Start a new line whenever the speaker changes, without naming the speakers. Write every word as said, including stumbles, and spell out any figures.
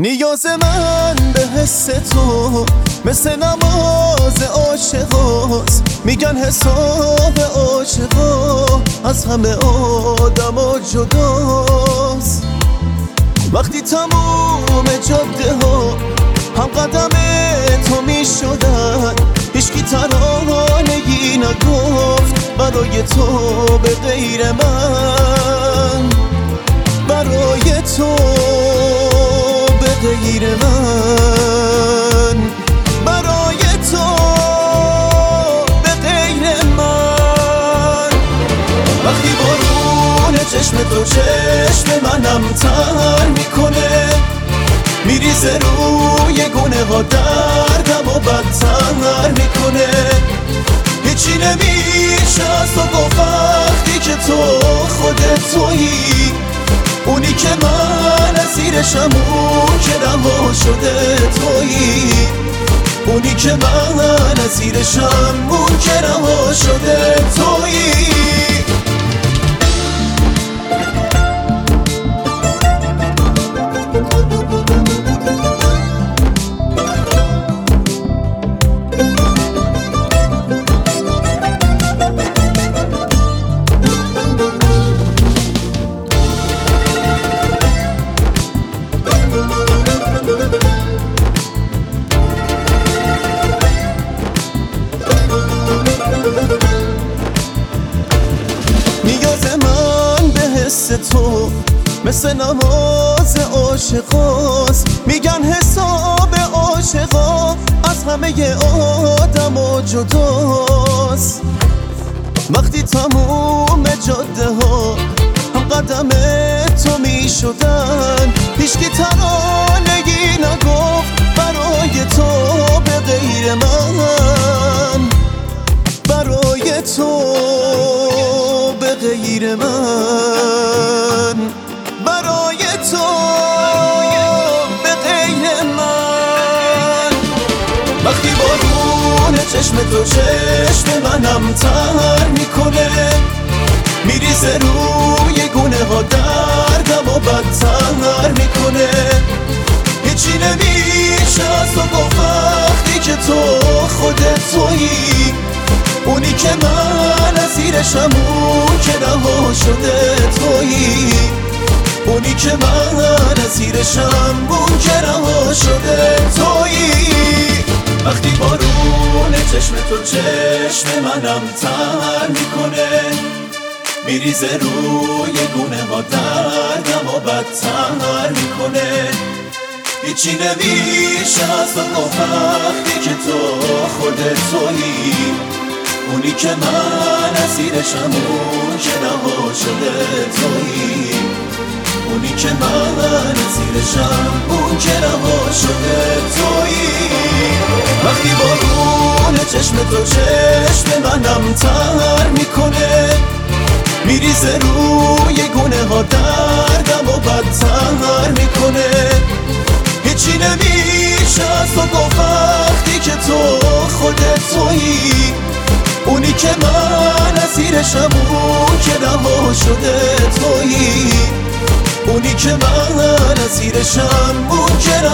نیاز من به حس تو مثل نماز عاشقاست. میگن حساب عاشقا از همه آدما جداست. وقتی تموم جاده ها هم قدم تو میشدن، هیچکی ترانه‌ای نگفت برای تو به غیر من، برای تو به غیر من، برای تو به غیر من. وقتی بارون چشم تو چشم منم تر میکنه، میریزه روی گونه ها دردم و بدتر میکنه. هیچی نمیشه از تو گفت وقتی که تو خودت تویی، اونی که من اسیرشم، اون که رها شده تویی، اونی که من اسیرشم، اون که رها شده تویی. نیاز من به حس تو مثل نماز عاشقاست. میگن حساب عاشقا از همه آدما جداست. وقتی تموم جاده ها هم قدم تو میشدن، هیچکی ترانه‌ای نگفت برای تو به غیر من، برای تو به غیر من، برای تو به غیر من. وقتی بارون چشم تو چشم منم تر میکنه، میریزه روی گونه ها دردم و بدتر میکنه. هیچی نمیشه از تو گفت وقتی که تو خودت تویی، اونی که من اسیرشم، اون که رها شده تویی، اونی که من اسیرشم، اون که رها شده تویی. وقتی بارون چشم تو چشم منم تر میکنه، میریزه روی گونه ها دردم و بدتر میکنه. هیچی نمیشه از تو گفت وقتی که تو خودت تویی، اونی که من اسیرشم، اون که رها شده تویی، اونی که من اسیرشم، اون که رها شده تویی. وقتی بارون چشم تو چشم منم تر میکنه، میریزه روی گونه ها دردم و بدتر میکنه. هیچی نمیشه از تو گفت وقتی که تو خودت تویی، اونی که من اسیرشم، اون که رها شده تویی، اونی که من اسیرشم، اون که